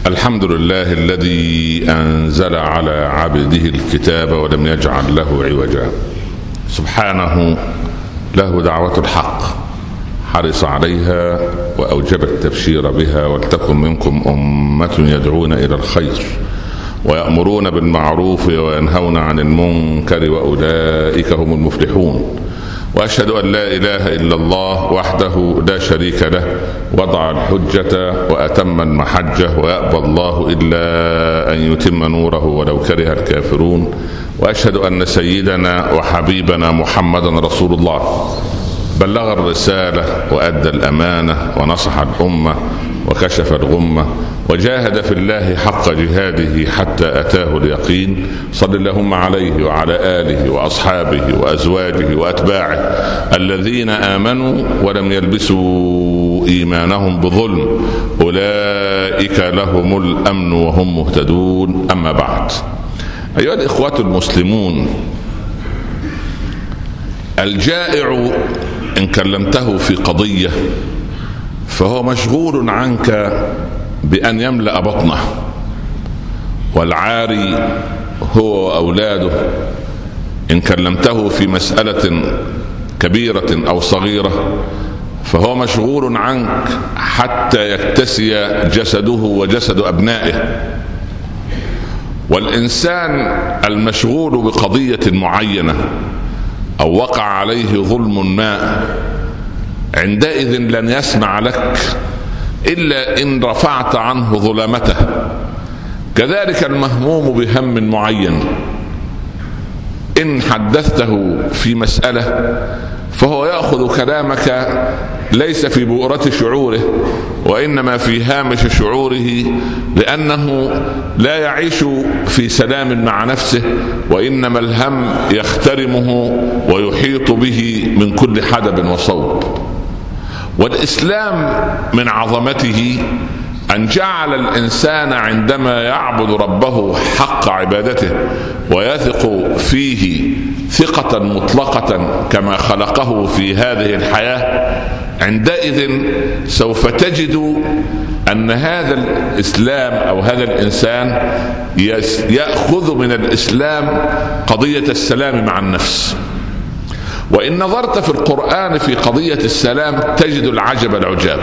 الحمد لله الذي أنزل على عبده الكتاب ولم يجعل له عوجا. سبحانه له دعوة الحق، حرص عليها وأوجب التبشير بها. ولتكن منكم أمة يدعون إلى الخير ويأمرون بالمعروف وينهون عن المنكر وأولئك هم المفلحون. وأشهد أن لا إله إلا الله وحده لا شريك له، وضع الحجة وأتم المحجة، ويأبى الله إلا أن يتم نوره ولو كره الكافرون. وأشهد أن سيدنا وحبيبنا محمدا رسول الله، بلغ الرسالة وأدى الأمانة ونصح الأمة وكشف الغمة وجاهد في الله حق جهاده حتى أتاه اليقين. صل اللهم عليه وعلى آله وأصحابه وأزواجه وأتباعه الذين آمنوا ولم يلبسوا إيمانهم بظلم، أولئك لهم الأمن وهم مهتدون. أما بعد، أيها الإخوة المسلمون، الجائع إن كلمته في قضية فهو مشغول عنك بأن يملأ بطنه، والعاري هو وأولاده إن كلمته في مسألة كبيرة أو صغيرة فهو مشغول عنك حتى يكتسي جسده وجسد أبنائه. والإنسان المشغول بقضية معينة أو وقع عليه ظلم ما عندئذ لن يسمع لك إلا إن رفعت عنه ظلامته. كذلك المهموم بهم معين إن حدثته في مسألة فهو يأخذ كلامك ليس في بؤرة شعوره وإنما في هامش شعوره، لأنه لا يعيش في سلام مع نفسه، وإنما الهم يخترمه ويحيط به من كل حدب وصوب. والإسلام من عظمته أن جعل الإنسان عندما يعبد ربه حق عبادته ويثق فيه ثقة مطلقة كما خلقه في هذه الحياة، عندئذ سوف تجد أن هذا الإسلام أو هذا الإنسان يأخذ من الإسلام قضية السلام مع النفس. وإن نظرت في القرآن في قضية السلام تجد العجب العجاب.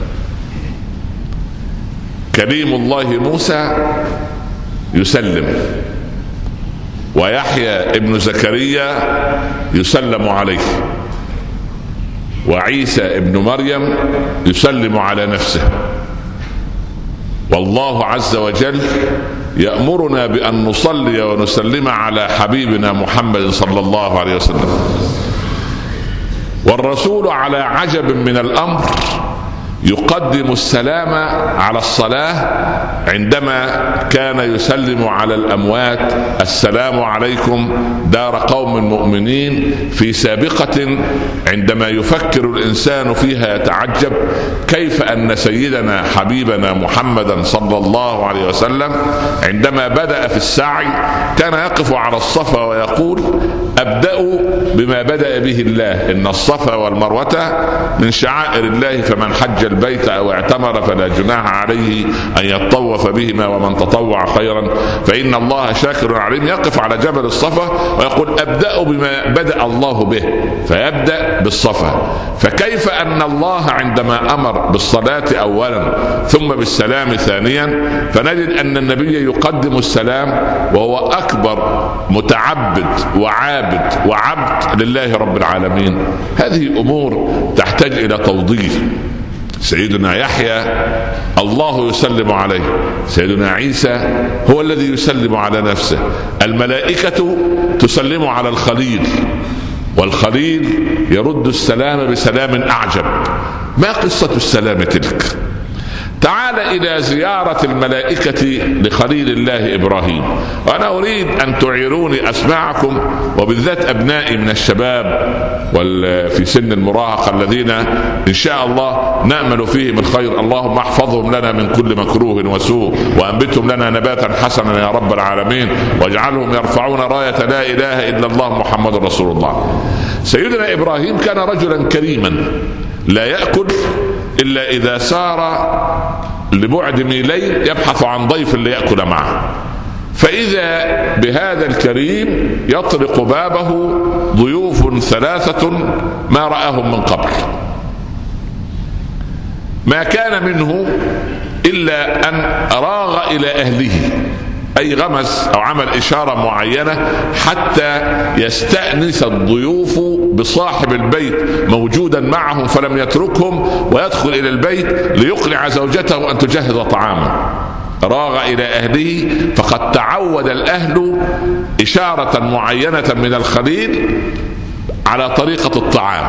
كليم الله موسى يسلم، ويحيى ابن زكريا يسلم عليه، وعيسى ابن مريم يسلم على نفسه. والله عز وجل يأمرنا بأن نصلي ونسلم على حبيبنا محمد صلى الله عليه وسلم. والرسول على عجب من الأمر يقدم السلام على الصلاة عندما كان يسلم على الأموات: السلام عليكم دار قوم مؤمنين. في سابقة عندما يفكر الإنسان فيها يتعجب كيف أن سيدنا حبيبنا محمدا صلى الله عليه وسلم عندما بدأ في السعي كان يقف على الصفا ويقول: أبدأ بما بدأ به الله، إن الصفا والمروة من شعائر الله، فمن حج البيت أو اعتمر فلا جناح عليه أن يطوف بهما، ومن تطوع خيرا فإن الله شاكر عليم. يقف على جبل الصفا ويقول: أبدأ بما بدأ الله به، فيبدأ بالصفا. فكيف أن الله عندما أمر بالصلاة أولا ثم بالسلام ثانيا، فنجد أن النبي يقدم السلام وهو أكبر متعبد وعابد وعبد لله رب العالمين. هذه أمور تحتاج إلى توضيح. سيدنا يحيى الله يسلم عليه، سيدنا عيسى هو الذي يسلم على نفسه، الملائكة تسلم على الخليل، والخليل يرد السلام بسلام أعجب. ما قصة السلام تلك؟ تعال إلى زيارة الملائكة لخليل الله إبراهيم. وأنا أريد أن تعيروني أسماعكم، وبالذات أبنائي من الشباب في سن المراهقة الذين إن شاء الله نأمل فيهم الخير. اللهم احفظهم لنا من كل مكروه وسوء، وأنبتهم لنا نباتا حسنا يا رب العالمين، واجعلهم يرفعون راية لا إله إلا الله محمد رسول الله. سيدنا إبراهيم كان رجلا كريما لا يأكل إلا إذا سار لبعد ميلين يبحث عن ضيف ليأكل معه، فإذا بهذا الكريم يطرق بابه ضيوف ثلاثة ما رآهم من قبل، ما كان منه إلا أن راغ إلى أهله، أي غمز أو عمل إشارة معينة حتى يستأنس الضيوف بصاحب البيت موجودا معهم، فلم يتركهم ويدخل إلى البيت ليقنع زوجته أن تجهز طعاما. راغ إلى أهله، فقد تعود الأهل إشارة معينة من الخليل على طريقة الطعام.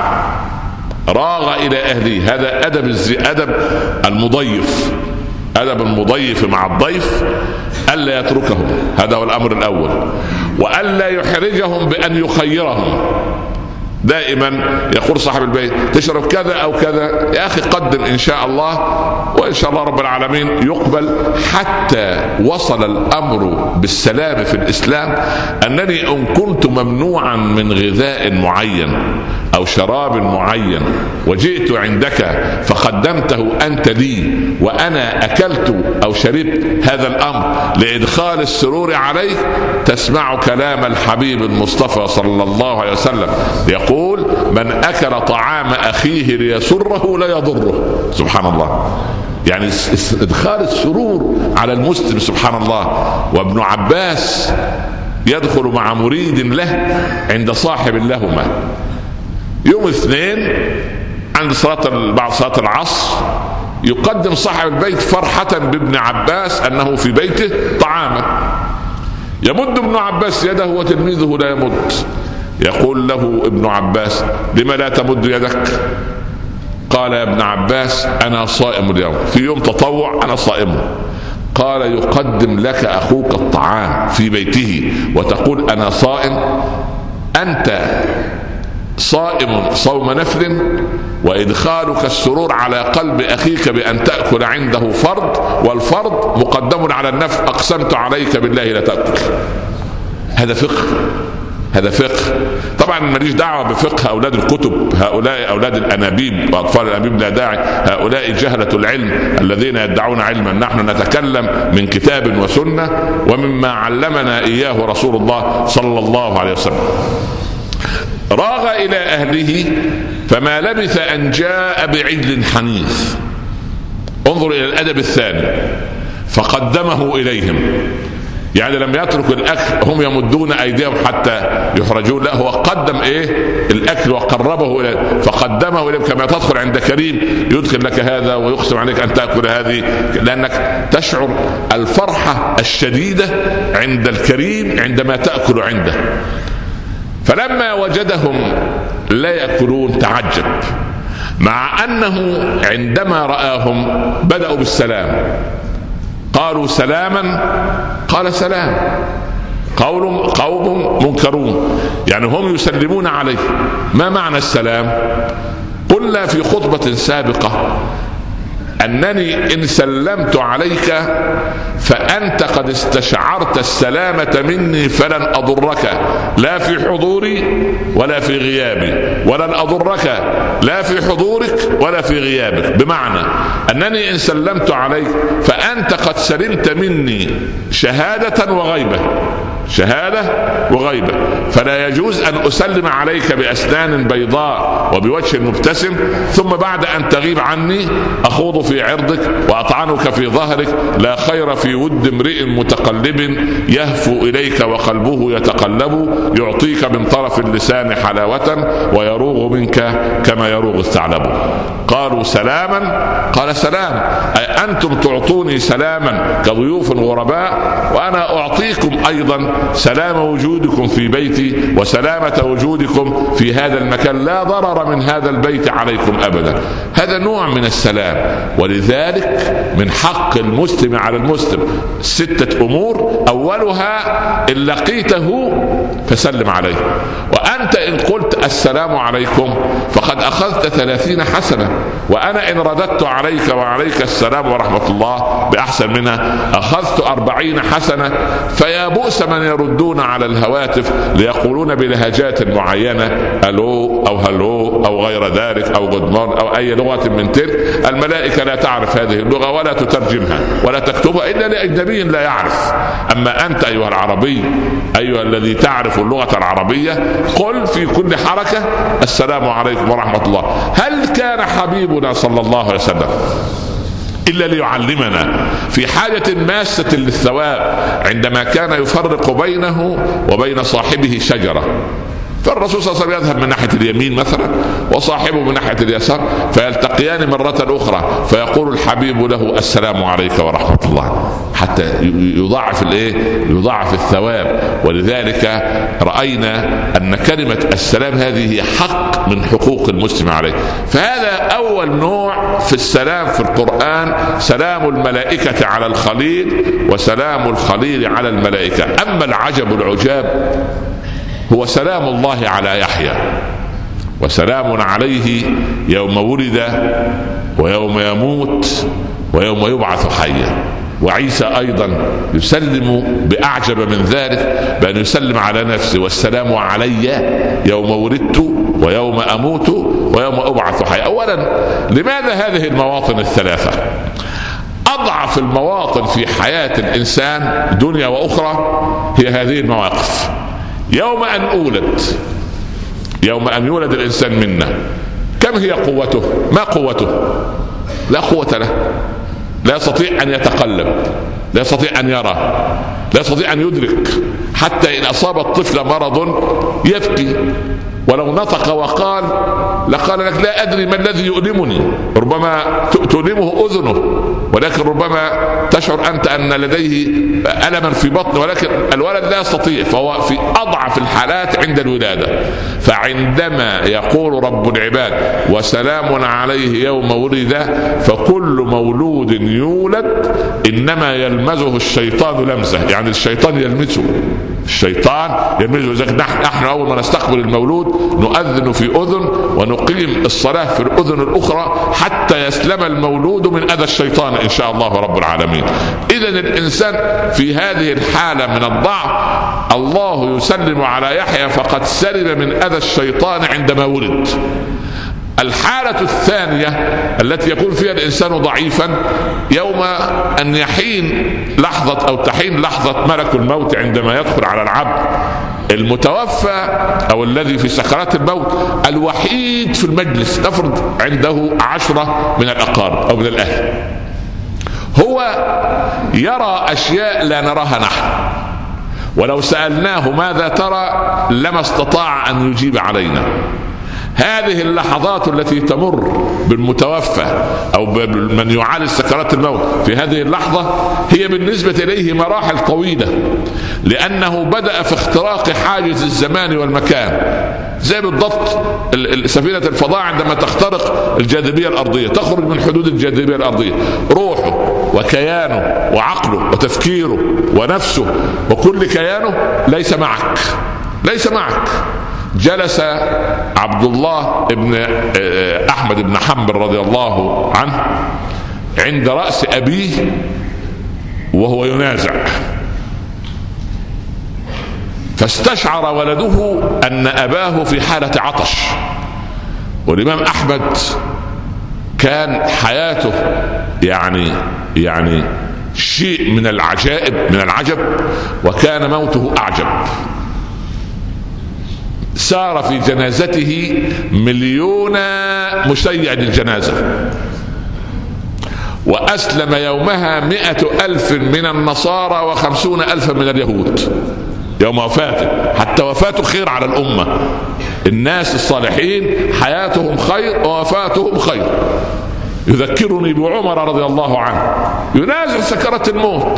راغ إلى أهله، هذا أدب المضيف، أدب المضيف مع الضيف ألا يتركهم، هذا هو الأمر الأول، وألا يحرجهم بأن يخيرهم. دائما يقول صاحب البيت تشرب كذا أو كذا، يا أخي قدم إن شاء الله، وإن شاء الله رب العالمين يقبل. حتى وصل الأمر بالسلام في الإسلام أنني إن كنت ممنوعا من غذاء معين أو شراب معين وجئت عندك فقدمته أنت لي وأنا أكلت أو شربت هذا الأمر لإدخال السرور عليك، تسمع كلام الحبيب المصطفى صلى الله عليه وسلم يقول: من أكل طعام أخيه ليسره لا يضره. سبحان الله، يعني إدخال السرور على المسلم، سبحان الله. وابن عباس يدخل مع مريد له عند صاحب لهما يوم الاثنين عند بعد صلاة العصر، يقدم صاحب البيت فرحة بابن عباس أنه في بيته طعاما، يمد ابن عباس يده وتلميذه لا يمد. يقول له ابن عباس: لما لا تمد يدك؟ قال: يا ابن عباس أنا صائم اليوم، في يوم تطوع أنا صائم. قال: يقدم لك أخوك الطعام في بيته وتقول أنا صائم؟ أنت صائم صوم نفل، وإدخالك السرور على قلب أخيك بأن تأكل عنده فرض، والفرض مقدم على النفل، أقسمت عليك بالله لا تأكل. هذا فقه، هذا فقه. طبعا ماليش دعوة بفقه أولاد الكتب، هؤلاء أولاد الأنابيب وأطفال الأنابيب لا داعي، هؤلاء جهلة العلم الذين يدعون علما. نحن نتكلم من كتاب وسنة ومما علمنا إياه رسول الله صلى الله عليه وسلم. راغ إلى أهله فما لبث أن جاء بعجل حنيذ. انظر إلى الأدب الثاني، فقدمه إليهم، يعني لم يترك الأكل هم يمدون أيديهم حتى يحرجون، لا، هو قدم الأكل وقربه إليه، فقدمه إليهم كما تدخل عند كريم يدخل لك هذا ويقسم عليك أن تأكل هذه، لأنك تشعر الفرحة الشديدة عند الكريم عندما تأكل عنده. فلما وجدهم لا يأكلون تعجب، مع أنه عندما رآهم بدأوا بالسلام، قالوا سلاما، قال سلام. قوم منكرون، يعني هم يسلمون عليه. ما معنى السلام؟ قلنا في خطبة سابقة أنني إن سلمت عليك فأنت قد استشعرت السلامة مني، فلن أضرك لا في حضوري ولا في غيابي، ولن أضرك لا في حضورك ولا في غيابك. بمعنى أنني إن سلمت عليك فأنت قد سلمت مني شهادة وغيبة، شهادة وغيبة، فلا يجوز أن أسلم عليك بأسنان بيضاء وبوجه مبتسم ثم بعد أن تغيب عني أخوض في عرضك وأطعنك في ظهرك. لا خير في ود امرئ متقلب يهفو إليك وقلبه يتقلب، يعطيك من طرف اللسان حلاوة ويروغ منك كما يروغ الثعلب. قالوا سلاما، قال سلام، أي أنتم تعطوني سلاما كضيوف غرباء، وأنا أعطيكم أيضا سلام وجودكم في بيتي وسلامة وجودكم في هذا المكان، لا ضرر من هذا البيت عليكم أبدا. هذا نوع من السلام. ولذلك من حق المسلم على المسلم 6 أمور، أولها إن لقيته فسلم عليه، وأن أنت إن قلت السلام عليكم فقد أخذت 30 حسنة، وأنا إن رددت عليك وعليك السلام ورحمة الله بأحسن منها أخذت 40 حسنة. فيا بؤس من يردون على الهواتف ليقولون بلهجات معينة ألو أو هلو أو غير ذلك أو جودمورن أو أي لغة من تلك. الملائكة لا تعرف هذه اللغة ولا تترجمها ولا تكتبها إلا لأجنبي لا يعرف. أما أنت أيها العربي، أيها الذي تعرف اللغة العربية، قل في كل حركة السلام عليكم ورحمة الله. هل كان حبيبنا صلى الله عليه وسلم إلا ليعلمنا في حاجة ماسة للثواب عندما كان يفرق بينه وبين صاحبه شجرة؟ فالرسول صلى الله عليه وسلم يذهب من ناحية اليمين مثلا وصاحبه من ناحية اليسار، فيلتقيان مرة أخرى فيقول الحبيب له السلام عليك ورحمة الله، حتى يضاعف الثواب. ولذلك رأينا أن كلمة السلام هذه حق من حقوق المسلم عليه. فهذا أول نوع في السلام في القرآن، سلام الملائكة على الخليل وسلام الخليل على الملائكة. أما العجب العجاب هو سلام الله على يحيى، وسلام عليه يوم ولد ويوم يموت ويوم يبعث حيا. وعيسى أيضا يسلم بأعجب من ذلك بأن يسلم على نفسه والسلام علي يوم ولدت ويوم أموت ويوم أبعث حيا. أولا لماذا هذه المواطن الثلاثة؟ أضعف المواطن في حياة الإنسان دنيا وأخرى هي هذه المواقف. يوم أن أولد، يوم أن يولد الإنسان منا، كم هي قوته؟ ما قوته؟ لا قوة له، لا يستطيع أن يتقلب، لا يستطيع أن يرى، لا يستطيع أن يدرك. حتى إن أصاب الطفل مرض يبكي، ولو نطق وقال لقال لك لا أدري ما الذي يؤلمني. ربما تؤلمه أذنه، ولكن ربما تشعر أنت أن لديه ألما في بطنه، ولكن الولد لا يستطيع، فهو في أضعف الحالات عند الولادة. فعندما يقول رب العباد وسلام عليه يوم ولد، فكل مولود يولد إنما يلمزه الشيطان لمزة، يعني الشيطان يلمسه، نحن أول ما نستقبل المولود نؤذن في أذن ونقيم الصلاة في الأذن الأخرى حتى يسلم المولود من أذى الشيطان إن شاء الله رب العالمين. إذن الإنسان في هذه الحالة من الضعف الله يسلم على يحيى فقد سلم من أذى الشيطان عندما ولد. الحالة الثانية التي يكون فيها الإنسان ضعيفا يوم أن يحين لحظة أو تحين لحظة ملك الموت عندما يدخل على العبد المتوفى أو الذي في سكرات الموت الوحيد في المجلس، نفرض عنده 10 من الأقارب أو من الأهل، هو يرى أشياء لا نراها نحن، ولو سألناه ماذا ترى لما استطاع أن يجيب علينا. هذه اللحظات التي تمر بالمتوفى أو من يعالج سكرات الموت في هذه اللحظة هي بالنسبة إليه مراحل طويلة، لأنه بدأ في اختراق حاجز الزمان والمكان، زي بالضبط سفينة الفضاء عندما تخترق الجاذبية الأرضية، تخرج من حدود الجاذبية الأرضية، روحه وكيانه وعقله وتفكيره ونفسه وكل كيانه ليس معك. جلس عبد الله بن أحمد بن حنبل رضي الله عنه عند رأس أبيه وهو ينازع، فاستشعر ولده أن أباه في حالة عطش. والإمام أحمد كان حياته يعني شيء من العجب، وكان موته أعجب. سار في جنازته 1,000,000 مشيع للجنازة، وأسلم يومها 100,000 من النصارى و50,000 من اليهود يوم وفاته. حتى وفاته خير على الأمة، الناس الصالحين حياتهم خير ووفاتهم خير. يذكرني بعمر رضي الله عنه ينازع سكرات الموت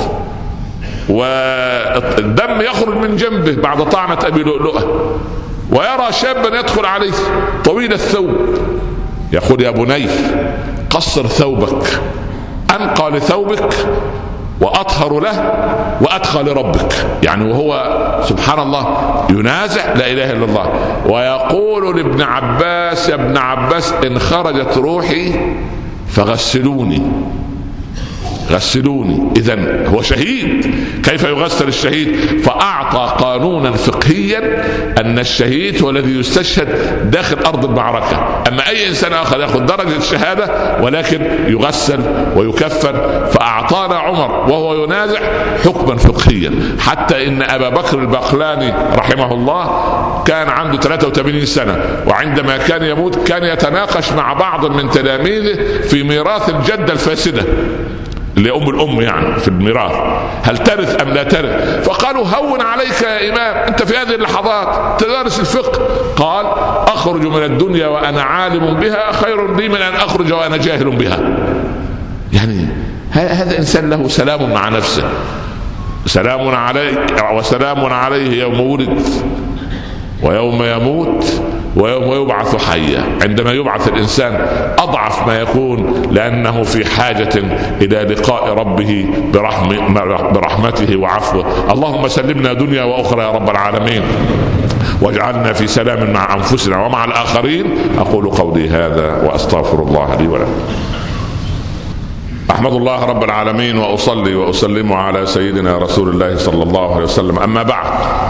والدم يخرج من جنبه بعد طعنة أبي لؤلؤة، ويرى شابا يدخل عليه طويل الثوب، يقول يا بني قصر ثوبك، أنقى لثوبك وأطهر له وأتقى لربك. يعني وهو سبحان الله ينازع لا إله إلا الله، ويقول لابن عباس: يا ابن عباس إن خرجت روحي فغسلوني غسلوني. إذن هو شهيد، كيف يغسل الشهيد؟ فأعطى قانونا فقهيا أن الشهيد هو الذي يستشهد داخل أرض المعركة، أما أي إنسان آخر يأخذ درجة الشهادة ولكن يغسل ويكفن. فأعطانا عمر وهو ينازع حكما فقهيا، حتى إن أبا بكر البقلاني رحمه الله كان عنده 83 سنة، وعندما كان يموت كان يتناقش مع بعض من تلاميذه في ميراث الجدة الفاسدة اللي أم الأم، يعني في الميراث هل ترث أم لا ترث؟ فقالوا: هون عليك يا إمام، أنت في هذه اللحظات تدرس الفقه. قال: أخرج من الدنيا وأنا عالم بها خير لي من أن أخرج وأنا جاهل بها. يعني هذا إنسان له سلام مع نفسه. سلام عليك وسلام عليه يوم ولد ويوم يموت ويوم يبعث حيا. عندما يبعث الإنسان أضعف ما يكون، لأنه في حاجة إلى لقاء ربه برحمته وعفوه. اللهم سلمنا دنيا وأخرى يا رب العالمين، واجعلنا في سلام مع أنفسنا ومع الآخرين. أقول قولي هذا وأستغفر الله لي ولكم. أحمد الله رب العالمين وأصلي وأسلم على سيدنا رسول الله صلى الله عليه وسلم. أما بعد،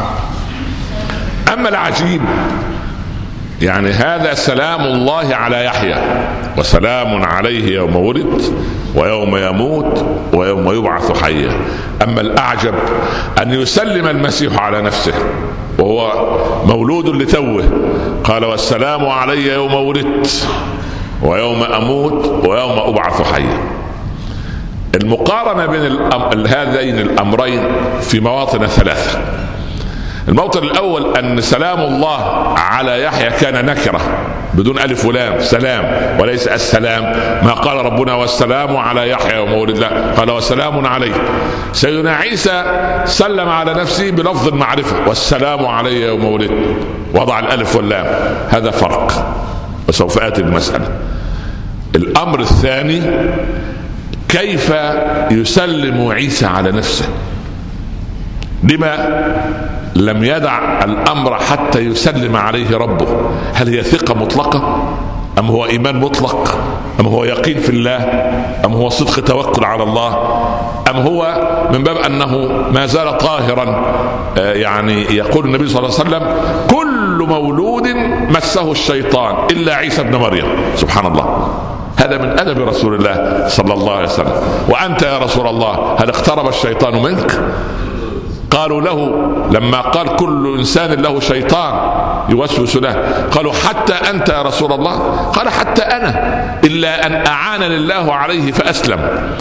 أما العجيب يعني هذا سلام الله على يحيى وسلام عليه يوم ولد ويوم يموت ويوم يبعث حيا. أما الأعجب أن يسلم المسيح على نفسه وهو مولود لتوه، قال: والسلام علي يوم ولدت ويوم أموت ويوم أبعث حيا. المقارنة بين هذين الأمرين في مواطن ثلاثة. الموطن الأول أن سلام الله على يحيى كان نكرة بدون ألف ولام، سلام وليس السلام. ما قال ربنا: والسلام على يحيى يوم ولد، لا، قال: وسلام عليه. سيدنا عيسى سلم على نفسه بلفظ المعرفة: والسلام علي يوم ولد، وضع الألف واللام. هذا فرق، وسوف آتي المسألة. الأمر الثاني: كيف يسلم عيسى على نفسه؟ لما لم يدع الأمر حتى يسلم عليه ربه؟ هل هي ثقة مطلقة، أم هو إيمان مطلق، أم هو يقين في الله، أم هو صدق توكل على الله، أم هو من باب أنه ما زال طاهرا؟ يعني يقول النبي صلى الله عليه وسلم: كل مولود مسه الشيطان إلا عيسى ابن مريم. سبحان الله، هذا من أدب رسول الله صلى الله عليه وسلم. وأنت يا رسول الله هل اقترب الشيطان منك؟ قالوا له لما قال: كل إنسان له شيطان يوسوس له، قالوا: حتى أنت يا رسول الله؟ قال: حتى أنا، إلا أن أعانني الله عليه فأسلم.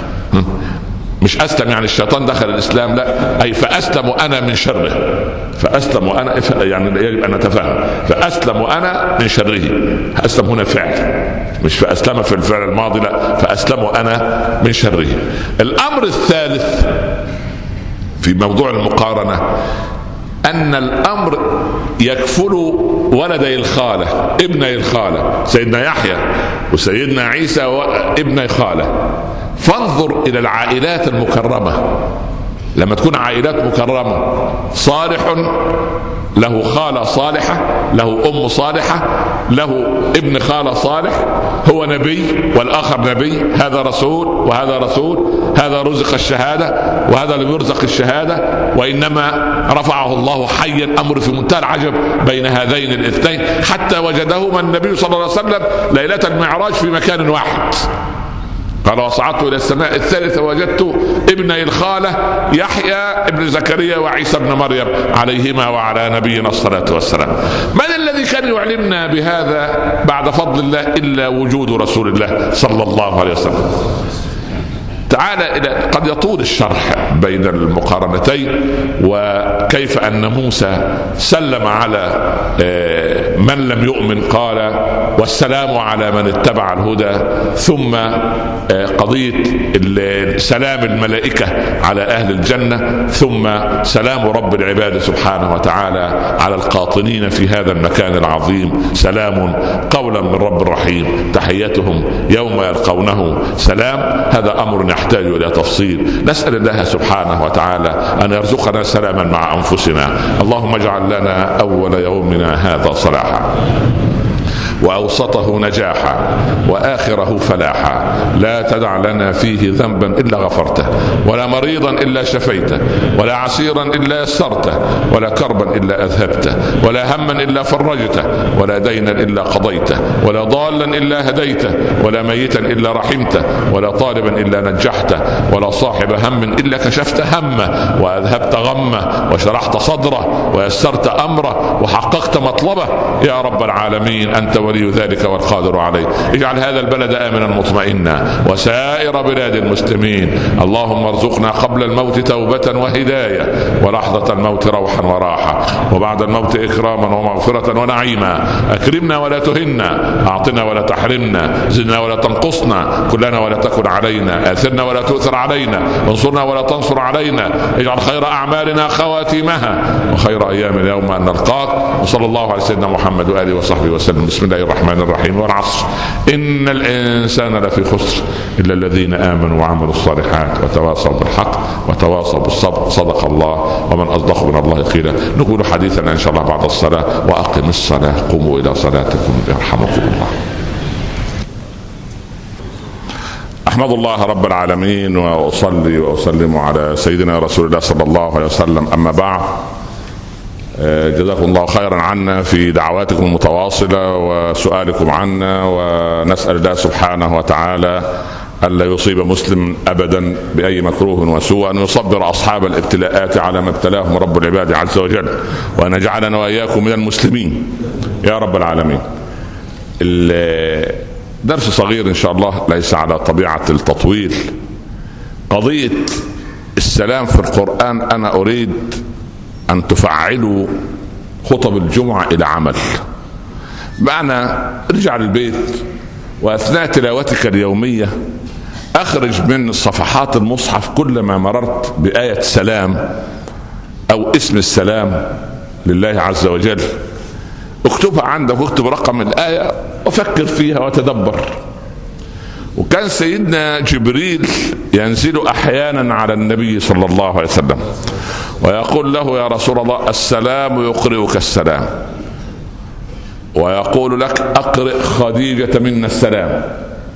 مش أسلم يعني الشيطان دخل الإسلام، لا، أي فأسلم أنا من شره. فأسلم أنا، يعني يجب أن نتفهم، فأسلم أنا من شره. أسلم هنا فعل، مش فأسلم في الفعل الماضي، لا، فأسلم أنا من شره. الأمر الثالث في موضوع المقارنة أن الأمر يكفل ولدي الخالة، ابني الخالة، سيدنا يحيى وسيدنا عيسى وابني خالة. فانظر إلى العائلات المكرمة، لما تكون عائلات مكرمة، صالح له خالة صالحة، له أم صالحة، له ابن خالة صالح، هو نبي والآخر نبي، هذا رسول وهذا رسول، هذا رزق الشهادة وهذا لم يرزق الشهادة، وإنما رفعه الله حيا. أمر في منتهى العجب بين هذين الاثنين، حتى وجدهما النبي صلى الله عليه وسلم ليلة المعراج في مكان واحد. قال: وصعدت إلى السماء الثالثة وجدت ابني الخالة يحيى ابن زكريا وعيسى ابن مريم عليهما وعلى نبينا الصلاة والسلام. من الذي كان يعلمنا بهذا بعد فضل الله إلا وجود رسول الله صلى الله عليه وسلم؟ تعالى إلى، قد يطول الشرح بين المقارنتين، وكيف أن موسى سلم على من لم يؤمن، قال: والسلام على من اتبع الهدى، ثم قضية سلام الملائكة على أهل الجنة، ثم سلام رب العباد سبحانه وتعالى على القاطنين في هذا المكان العظيم. سلام قولا من رب رحيم، تحيتهم يوم يلقونه سلام. هذا أمر يحتاج إلى تفصيل. نسأل الله سبحانه وتعالى أن يرزقنا سلاما مع أنفسنا. اللهم اجعل لنا أول يومنا هذا صلاحا، وأوسطه نجاحا، وآخره فلاحا. لا تدع لنا فيه ذنبا إلا غفرته، ولا مريضا إلا شفيته، ولا عسيرا إلا يسرته، ولا كربا إلا أذهبته، ولا هما إلا فرجته، ولا دينا إلا قضيته، ولا ضالا إلا هديته، ولا ميتا إلا رحمته، ولا طالبا إلا نجحته، ولا صاحب هم إلا كشفت همه، وأذهبت غمه، وشرحت صدره، ويسرت أمره، وحققت مطلبه يا رب العالمين. أنت ولي ذلك والقادر عليه. اجعل هذا البلد آمنا مطمئنا، وسائر بلاد المسلمين. اللهم ارزقنا قبل الموت توبة وهداية، ولحظة الموت روحا وراحة، وبعد الموت إكراما ومغفرة ونعيما. أكرمنا ولا تهنا، أعطنا ولا تحرمنا، زدنا ولا تنقصنا، كلنا ولا تكن علينا، آثرنا ولا تؤثر علينا، انصرنا ولا تنصر علينا. اجعل خير أعمالنا خواتيمها، وخير أيام اليوم أن نلقاك. وصلى الله على سيدنا محمد وآله وصحبه وسلم. بسم الله الرحمن الرحيم. والعصر إن الإنسان لفي خسر إلا الذين آمنوا وعملوا الصالحات وتواصوا بالحق وتواصوا بالصبر. صدق الله، ومن أصدق من الله قيلا. نقول حديثنا إن شاء الله بعد الصلاة. وأقم الصلاة، قوموا إلى صلاتكم يرحمكم الله. أحمد الله رب العالمين، وأصلي وأسلم على سيدنا رسول الله صلى الله عليه وسلم. أما بعد، جزاكم الله خيرا عنا في دعواتكم المتواصلة وسؤالكم عنا، ونسأل الله سبحانه وتعالى ألا يصيب مسلم أبدا بأي مكروه وسوء، أن يصبر أصحاب الابتلاءات على ما ابتلاهم رب العباد عز وجل، وأن يجعلنا وإياكم من المسلمين يا رب العالمين. درس صغير إن شاء الله، ليس على طبيعة التطويل. قضية السلام في القرآن أنا أريد أن تفعلوا خطب الجمعة إلى عمل. معنى ارجع للبيت، وأثناء تلاوتك اليومية أخرج من صفحات المصحف كلما مررت بآية سلام أو اسم السلام لله عز وجل، اكتبها عندك، واكتب رقم الآية وفكر فيها وتدبر. وكان سيدنا جبريل ينزل أحيانا على النبي صلى الله عليه وسلم ويقول له: يا رسول الله، السلام يقرئك السلام، ويقول لك: أقرئ خديجة منا السلام.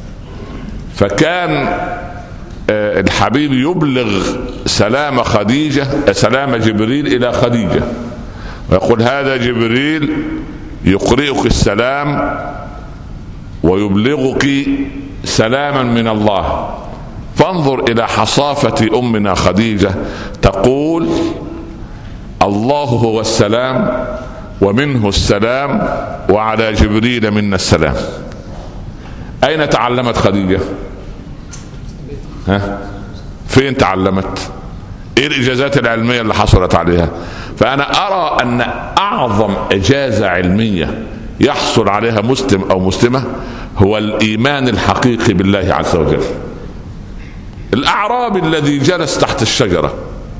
فكان الحبيب يبلغ سلام خديجة، سلام جبريل إلى خديجة، ويقول: هذا جبريل يقرئك السلام ويبلغك سلاما من الله. فانظر إلى حصافة أمنا خديجة، تقول: الله هو السلام ومنه السلام وعلى جبريل منا السلام. أين تعلمت خديجة؟ فين تعلمت؟ إيه الإجازات العلمية اللي حصلت عليها؟ فأنا أرى أن أعظم إجازة علمية يحصل عليها مسلم أو مسلمة هو الإيمان الحقيقي بالله عز وجل. الأعرابي الذي جلس تحت الشجرة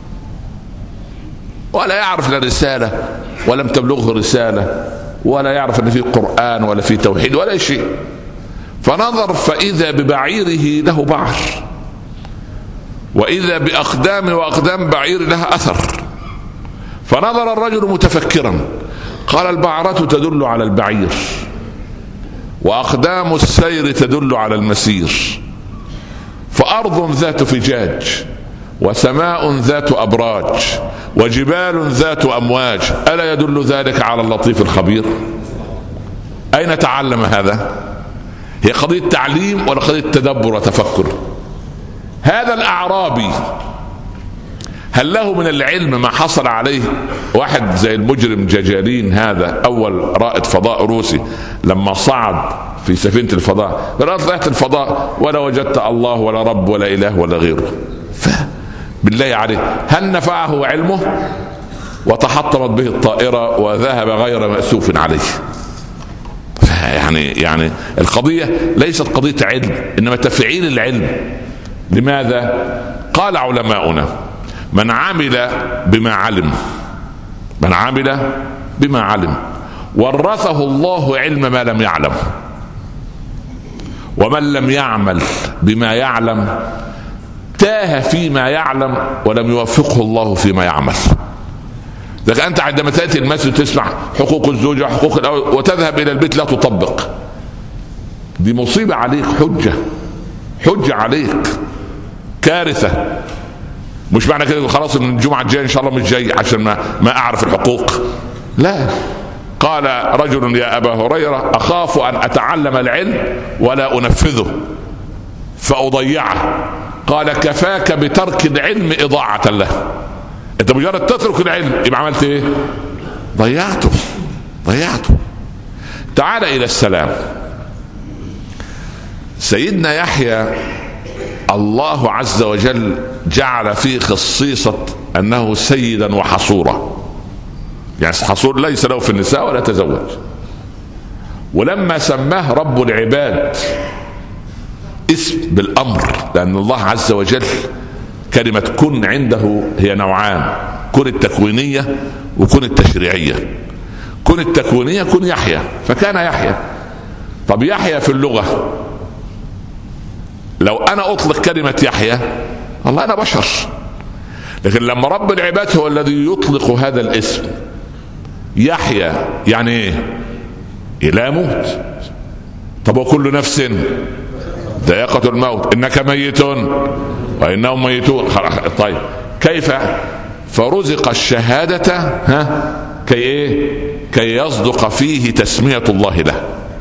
ولا يعرف لا رسالة ولم تبلغه رسالة، ولا يعرف أن في قرآن ولا في توحيد ولا شيء، فنظر فإذا ببعيره له بعر، وإذا بأقدام وأقدام بعير لها أثر. فنظر الرجل متفكرا، قال: البعرة تدل على البعير، وأقدام السير تدل على المسير، فأرض ذات فجاج، وسماء ذات أبراج، وجبال ذات أمواج، ألا يدل ذلك على اللطيف الخبير؟ أين تعلم هذا؟ هي قضية تعليم ولا قضية تدبر وتفكر؟ هذا الأعرابي هل له من العلم ما حصل عليه واحد زي المجرم جاجارين هذا، أول رائد فضاء روسي، لما صعد في سفينة الفضاء طلعت الفضاء ولا وجدت الله ولا رب ولا إله ولا غيره؟ بالله عليه، هل نفعه علمه؟ وتحطمت به الطائرة وذهب غير مأسوف عليه. يعني القضية ليست قضية علم، إنما تفعيل العلم. لماذا؟ قال علماؤنا: من عمل بما علم ورثه الله علم ما لم يعلم، ومن لم يعمل بما يعلم تاه فيما يعلم ولم يوفقه الله فيما يعمل. لكن أنت عندما تأتي المسجد تسمع حقوق الزوجة وحقوق الأولاد وتذهب إلى البيت لا تطبق، دي مصيبة عليك، حجة عليك، كارثة. مش معنى كده خلاص ان الجمعة الجاية ان شاء الله مش جاي عشان ما اعرف الحقوق، لا. قال رجل: يا ابا هريرة اخاف ان اتعلم العلم ولا انفذه فاضيعه. قال: كفاك بترك العلم اضاعة له. انت مجرد تترك العلم يبقى عملت ايه؟ ضيعته. تعال الى السلام. سيدنا يحيى الله عز وجل جعل فيه خصيصة أنه سيدا وحصورا، يعني حصور ليس له في النساء ولا تزوج. ولما سماه رب العباد اسم بالأمر، لأن الله عز وجل كلمة كن عنده هي نوعان: كن التكوينية وكن التشريعية. كن التكوينية كن يحيى، فكان يحيى. طب يحيى في اللغة لو أنا أطلق كلمة يحيى، والله أنا بشر، لكن لما رب العباد هو الذي يطلق هذا الاسم يحيى، يعني إيه؟ لا يموت. طب وكل نفس ذائقة الموت، إنك ميت وإنهم ميتون. طيب كيف؟ فرزق الشهادة كي إيه؟ كي يصدق فيه تسمية الله له.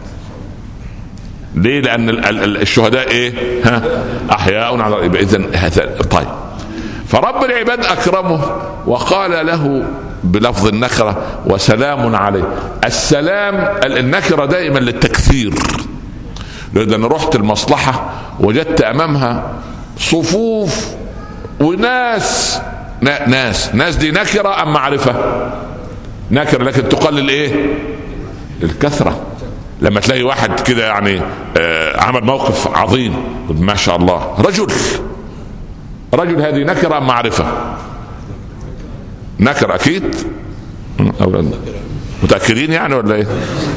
ليه؟ لأن الشهداء إيه؟ أحياء على. إذن هذا طيب. فرب العباد أكرمه وقال له بلفظ النكرة: وسلام عليه. السلام النكرة دائما للتكثير. لأن رحت المصلحة وجدت أمامها صفوف وناس ناس دي نكرة أم معرفة؟ نكرة، لكن تقلل إيه؟ الكثرة. لما تلاقي واحد كده يعني عمل موقف عظيم، ما شاء الله، رجل، هذه نكرة أم معرفة؟ نكرة أكيد. متأكدين يعني ولا إيه؟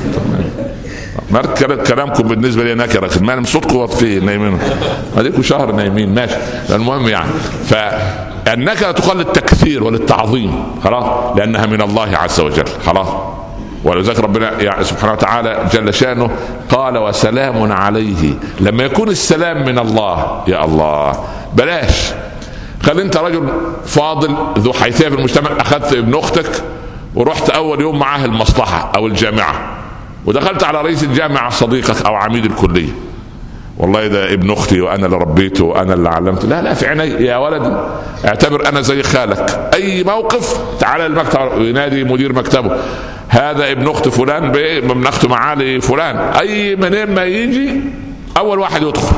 كلامكم بالنسبة لي نكرة، ما صوتكم واطفين نايمين، هذيكم شهر نايمين، ماشي. المهم يعني فالنكرة تقال للتكثير وللتعظيم، خلاص، لأنها من الله عز وجل، خلاص. ولذلك ربنا يعني سبحانه وتعالى جل شأنه قال: وسلام عليه. لما يكون السلام من الله، يا الله، بلاش. خلي انت رجل فاضل ذو حيثية في المجتمع، اخذت ابن اختك ورحت اول يوم معاه المصلحة او الجامعة، ودخلت على رئيس الجامعة صديقك او عميد الكلية: والله ده ابن اختي وانا اللي ربيته وانا اللي علمته. لا في عيني يا ولدي، اعتبر انا زي خالك. اي موقف تعال المكتب، ينادي مدير مكتبه: هذا ابن اخت فلان، من اخته معالي فلان. اي منين ما يجي اول واحد يدخل.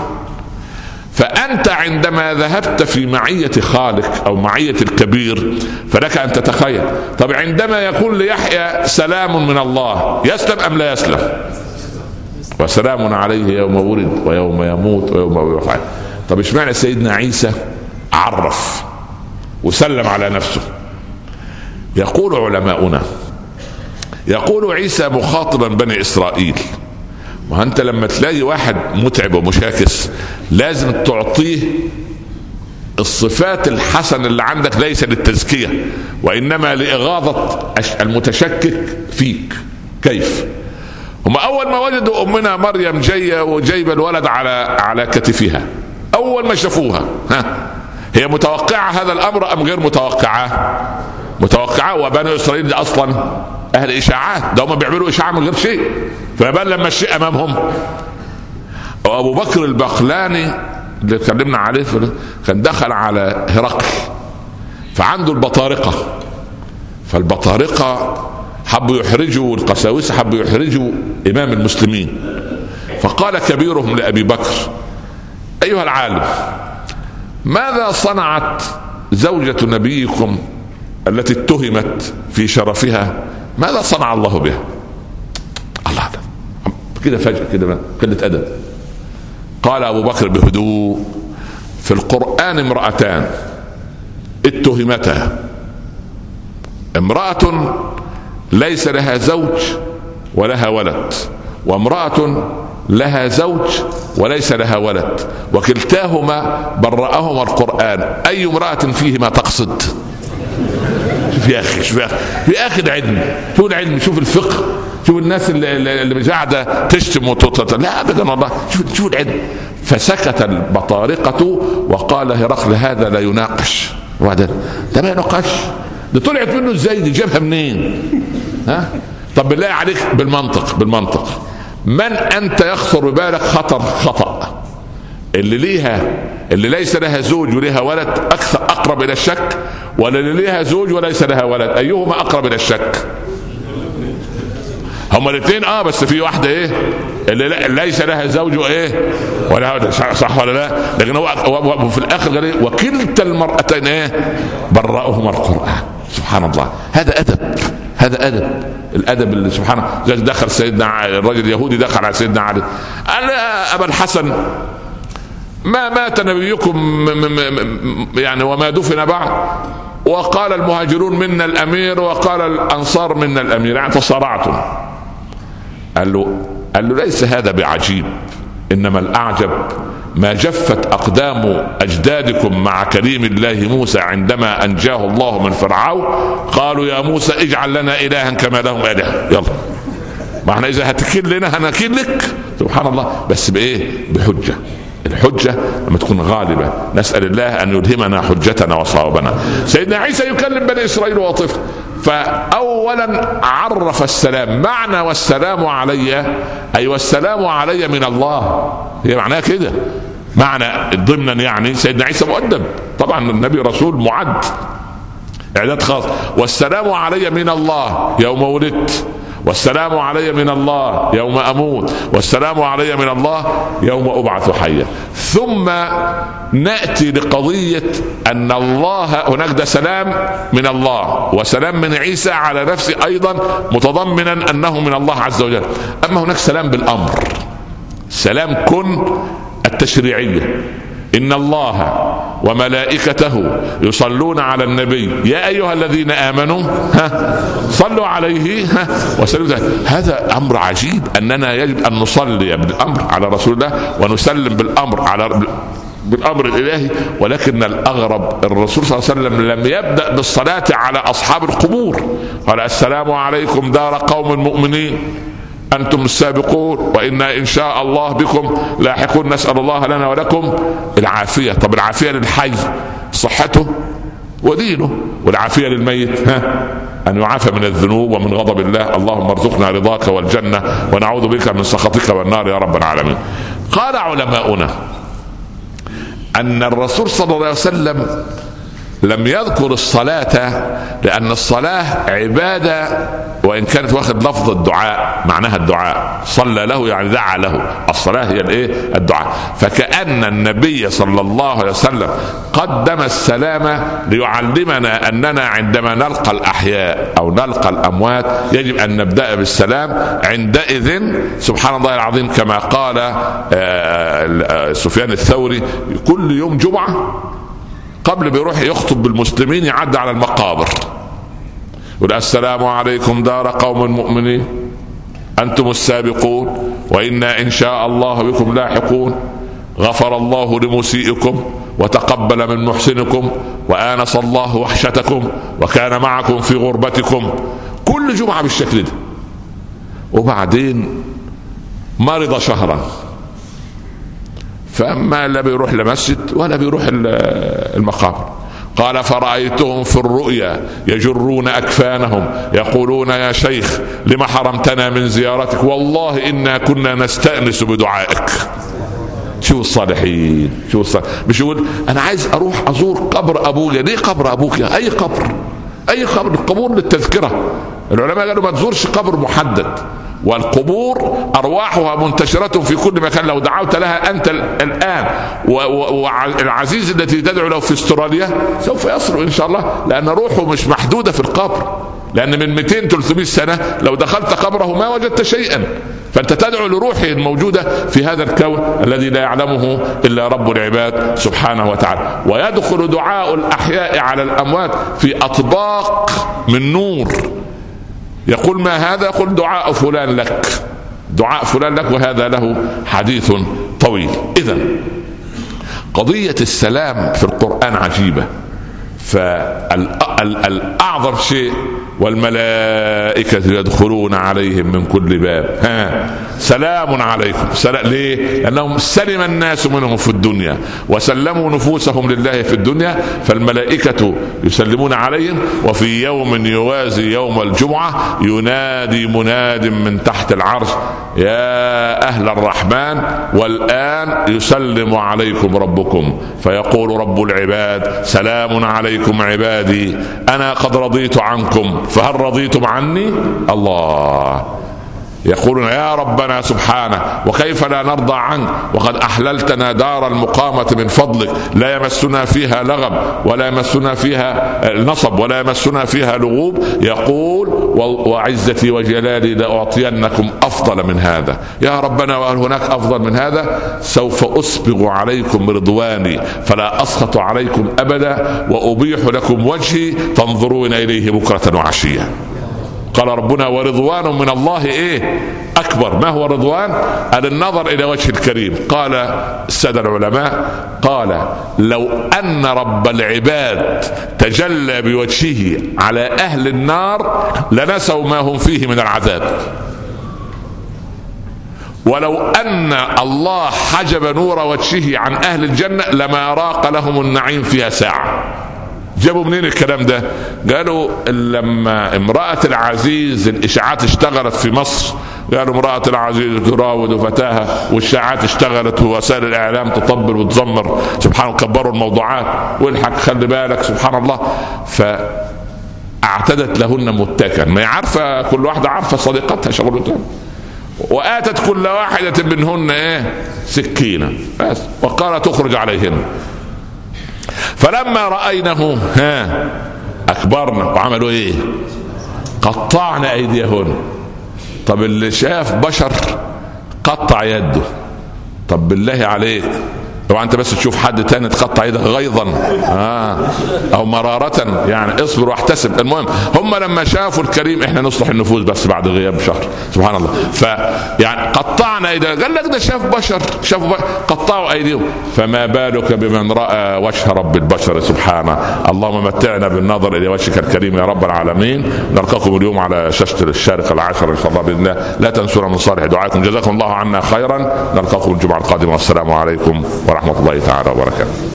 فانت عندما ذهبت في معية خالق او معية الكبير فلك ان تتخيل. طب عندما يكون ليحيى سلام من الله، يسلم ام لا يسلم؟ وسلام عليه يوم ولد ويوم يموت ويوم يفعل. طب اشمعنى سيدنا عيسى عرف وسلم على نفسه؟ يقول علماؤنا، يقول عيسى مخاطبا بني إسرائيل. وأنت لما تلاقي واحد متعب ومشاكس لازم تعطيه الصفات الحسنة اللي عندك، ليس للتزكية وإنما لإغاظة المتشكك فيك. كيف؟ هم أول ما وجدوا أمنا مريم جاية وجايبة الولد على كتفها، أول ما شافوها هي متوقعة هذا الأمر أم غير متوقعة؟ وبني إسرائيل دي أصلا أهل إشاعات، ده هم بيعملوا إشاعة من غير شيء، فبان لما الشيء أمامهم. وأبو بكر البقلاني اللي اتكلمنا عليه كان دخل على هرقل، فعنده البطارقة، فالبطارقة حبوا يحرجوا، القساوسة حبوا يحرجوا إمام المسلمين. فقال كبيرهم لأبي بكر: أيها العالم، ماذا صنعت زوجة نبيكم التي اتهمت في شرفها؟ ماذا صنع الله بها؟ الله كده فجأة كده قلة أدب. قال أبو بكر بهدوء: في القرآن امرأتان اتهمتها، امرأة ليس لها زوج ولها ولد، وامرأة لها زوج وليس لها ولد، وكلتاهما برأهما القرآن، أي امرأة فيهما تقصد؟ شوف يا أخي، شوف يا أخي العلم، شوف العلم، شوف الفقه، شوف الناس اللي قاعدة تشتم وتطلع، لا أبدا والله، شوف العلم. فسكت البطارقة وقال هرقل: هذا لا يناقش. وبعدين ده ما يناقش، ده طلعت منه ازاي؟ دي جابها منين؟ ها؟ طب بالله عليك بالمنطق من أنت يخطر ببالك خطأ اللي ليس لها زوج ولها ولد أقرب إلى الشك، ولا اللي لها زوج وليس لها ولد؟ أيهما أقرب إلى الشك؟ هما الاثنين بس في واحدة اللي ليس لها زوج ولا ولد، صح ولا لا؟ لكن هو في الآخر قال وكلتا المرأتين برأهما القرآن. سبحان الله، هذا أدب الأدب اللي سبحانه. دخل سيدنا الرجل اليهودي دخل على سيدنا علي قال: أبا الحسن، ما مات نبيكم يعني وما دفن بعد، وقال المهاجرون منا الأمير وقال الأنصار منا الأمير، يعني تصارعتم. قال له ليس هذا بعجيب، إنما الأعجب ما جفت أقدام أجدادكم مع كريم الله موسى عندما أنجاه الله من فرعون، قالوا يا موسى اجعل لنا إلها كما لهم آلهة. يلا، ما احنا إذا هتكيل لنا هنكيل لك. سبحان الله، بس بحجة. الحجة لما تكون غالبة، نسأل الله أن يلهمنا حجتنا وصوابنا. سيدنا عيسى يكلم بني إسرائيل وطفل، فأولا عرف السلام، معنى والسلام علي أي والسلام علي من الله، هي معناها كده، معنى ضمنا يعني سيدنا عيسى مؤدب طبعا، النبي رسول معد إعداد خاص. والسلام علي من الله يوم ولدت، والسلام علي من الله يوم أموت، والسلام علي من الله يوم أبعث حيا. ثم نأتي لقضية أن الله هناك ده سلام من الله وسلام من عيسى على نفسه أيضا، متضمنا أنه من الله عز وجل. أما هناك سلام بالأمر، سلام كن التشريعية: إن الله وملائكته يصلون على النبي يا أيها الذين آمنوا صلوا عليه وسلموا. هذا أمر عجيب، أننا يجب أن نصلي بالأمر على رسول الله ونسلم بالأمر الإلهي. ولكن الأغرب الرسول صلى الله عليه وسلم لم يبدأ بالصلاة على أصحاب القبور، قال: السلام عليكم دار قوم مؤمنين أنتم السابقون وإنا إن شاء الله بكم لاحقون، نسأل الله لنا ولكم العافية. طب العافية للحي صحته ودينه، والعافية للميت أن يعافى من الذنوب ومن غضب الله. اللهم ارزقنا رضاك والجنة ونعوذ بك من سخطك والنار يا رب العالمين. قال علماؤنا أن الرسول صلى الله عليه وسلم لم يذكر الصلاة لأن الصلاة عبادة، وإن كانت واخد لفظ الدعاء معناها الدعاء، صلى له يعني دعا له، الصلاة هي الدعاء. فكأن النبي صلى الله عليه وسلم قدم السلام ليعلمنا أننا عندما نلقى الأحياء أو نلقى الأموات يجب أن نبدأ بالسلام. عندئذ سبحان الله العظيم كما قال سفيان الثوري كل يوم جمعة قبل بيروح يخطب بالمسلمين يعد على المقابر يقول: السلام عليكم دار قوم مؤمنين أنتم السابقون وإنا إن شاء الله بكم لاحقون، غفر الله لمسيئكم وتقبل من محسنكم وآنس الله وحشتكم وكان معكم في غربتكم. كل جمعة بالشكل ده. وبعدين مرض شهرا، فأما لا بيروح لمسجد ولا بيروح المقابر. قال: فرأيتهم في الرؤيا يجرون أكفانهم يقولون: يا شيخ لما حرمتنا من زيارتك، والله إنا كنا نستأنس بدعائك. شو الصالحين، شو الصالحين. مش يقول أنا عايز أروح أزور قبر أبويا. ليه قبر أبوك؟ أي قبر، أي قبر، القبور للتذكرة. العلماء قالوا ما تزورش قبر محدد، والقبور أرواحها منتشرة في كل مكان. لو دعوت لها أنت الآن والعزيز التي تدعو له في استراليا سوف يصل إن شاء الله، لأن روحه مش محدودة في القبر، لأن من 200-300 سنة لو دخلت قبره ما وجدت شيئا. فأنت تدعو لروحه الموجودة في هذا الكون الذي لا يعلمه إلا رب العباد سبحانه وتعالى. ويدخل دعاء الأحياء على الأموات في أطباق من نور. يقول ما هذا؟ يقول دعاء فلان لك، دعاء فلان لك، وهذا له حديث طويل. إذن قضية السلام في القرآن عجيبة. فالأعظم شيء والملائكة يدخلون عليهم من كل باب سلام عليكم. سلام ليه؟ لأنهم سلم الناس منهم في الدنيا وسلموا نفوسهم لله في الدنيا، فالملائكة يسلمون عليهم. وفي يوم يوازي يوم الجمعة ينادي مناد من تحت العرش يا أهل الرحمن والآن يسلم عليكم ربكم، فيقول رب العباد سلام عليكم عبادي أنا قد رضيت عنكم فهل رضيتم عني؟ الله. يقولون يا ربنا سبحانه وكيف لا نرضى عنك وقد أحللتنا دار المقامة من فضلك لا يمسنا فيها لغب ولا يمسنا فيها نصب ولا يمسنا فيها لغوب. يقول وعزتي وجلالي لأعطينكم أفضل من هذا. يا ربنا وهل هناك أفضل من هذا؟ سوف أسبغ عليكم رضواني فلا أسخط عليكم أبدا وأبيح لكم وجهي تنظرون إليه بكرة وعشية. قال ربنا ورضوان من الله ايه اكبر. ما هو رضوان؟ قال النظر الى وجه الكريم. قال السادة العلماء قال لو ان رب العباد تجلى بوجهه على اهل النار لنسوا ما هم فيه من العذاب، ولو ان الله حجب نور وجهه عن اهل الجنة لما راق لهم النعيم فيها ساعة. جابوا منين الكلام ده؟ قالوا لما امرأة العزيز الإشاعات اشتغلت في مصر، قالوا امرأة العزيز تراود فتاها، والإشاعات اشتغلت ووسائل الإعلام تطبل وتزمر سبحان الله، كبروا الموضوعات والحق خلي بالك سبحان الله. فاعتدت لهن متكئا، ما عارفة كل واحدة عارفة صديقتها شغلتها، وآتت كل واحدة منهن ايه سكينة بس وقالت تخرج عليهن. فلما رأينه أكبرنا وعملوا إيه؟ قطعنا أيديهن. طب اللي شاف بشر قطع يده. طب بالله عليك طبعا انت بس تشوف حد تاني تقطع يده غيظا او مرارة يعني اصبر واحتسب. المهم هم لما شافوا الكريم احنا نصلح النفوس بس بعد غياب شهر سبحان الله، فيعني قطعنا ايديه. قال لك ده شاف بشر قطعوا ايديهم، فما بالك بمن رأى وجه رب البشر سبحانه. اللهم متعنا بالنظر الى وجهك الكريم يا رب العالمين. نلقاكم اليوم على شاشة الشارقة 10 ان شاء الله باذن الله. لا تنسونا من صالح دعائكم. جزاكم الله عنا خيرا. نلقاكم الجمعة القادمة والسلام عليكم ورحمة الله تعالى وبركاته.